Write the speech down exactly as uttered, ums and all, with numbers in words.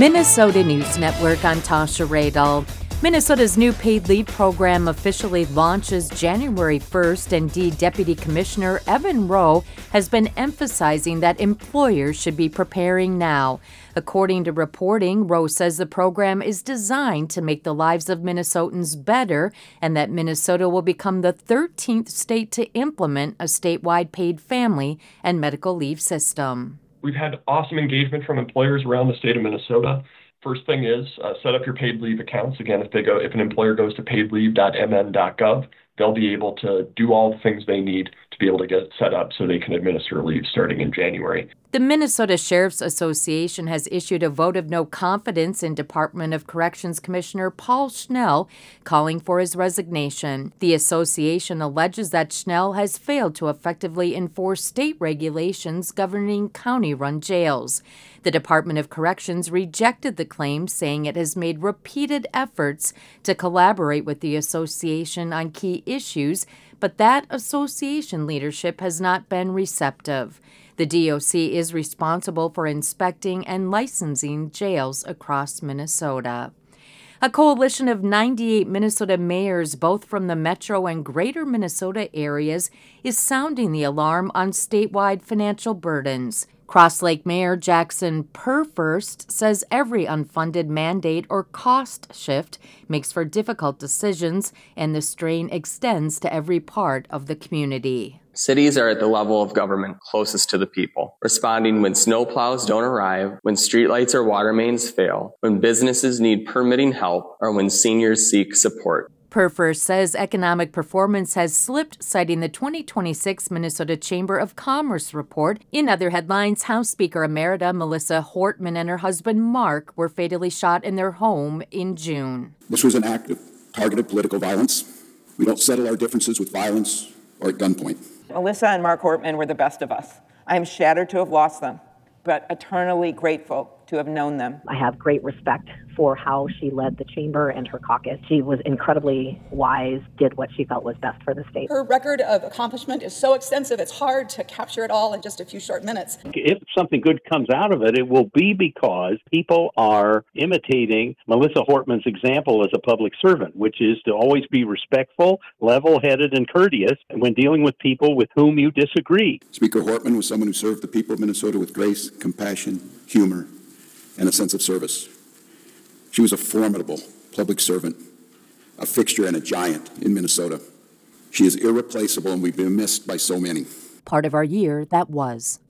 Minnesota News Network, I'm Tasha Radel. Minnesota's new paid leave program officially launches January first, and D Deputy Commissioner Evan Rowe has been emphasizing that employers should be preparing now. According to reporting, Rowe says the program is designed to make the lives of Minnesotans better and that Minnesota will become the thirteenth state to implement a statewide paid family and medical leave system. We've had awesome engagement from employers around the state of Minnesota. First thing is uh, set up your paid leave accounts. Again, if they go, if an employer goes to paid leave dot m n dot gov, they'll be able to do all the things they need to be able to get it set up so they can administer leave starting in January. The Minnesota Sheriff's Association has issued a vote of no confidence in Department of Corrections Commissioner Paul Schnell, calling for his resignation. The association alleges that Schnell has failed to effectively enforce state regulations governing county-run jails. The Department of Corrections rejected the claim, saying it has made repeated efforts to collaborate with the association on key issues, but that association leadership has not been receptive. The D O C is responsible for inspecting and licensing jails across Minnesota. A coalition of ninety-eight Minnesota mayors, both from the metro and greater Minnesota areas, is sounding the alarm on statewide financial burdens. Cross Lake Mayor Jackson Purfirst says every unfunded mandate or cost shift makes for difficult decisions, and the strain extends to every part of the community. Cities are at the level of government closest to the people, responding when snowplows don't arrive, when streetlights or water mains fail, when businesses need permitting help, or when seniors seek support. Purfirst says economic performance has slipped, citing the twenty twenty-six Minnesota Chamber of Commerce report. In other headlines, House Speaker Emerita Melissa Hortman and her husband Mark were fatally shot in their home in June. This was an act of targeted political violence. We don't settle our differences with violence or at gunpoint. Melissa and Mark Hortman were the best of us. I am shattered to have lost them, but eternally grateful to have known them. I have great respect for how she led the chamber and her caucus. She was incredibly wise, did what she felt was best for the state. Her record of accomplishment is so extensive, it's hard to capture it all in just a few short minutes. If something good comes out of it, it will be because people are imitating Melissa Hortman's example as a public servant, which is to always be respectful, level-headed, and courteous when dealing with people with whom you disagree. Speaker Hortman was someone who served the people of Minnesota with grace, compassion, humor, and a sense of service. She was a formidable public servant, a fixture and a giant in Minnesota. She is irreplaceable, and we've been missed by so many. Part of our year that was.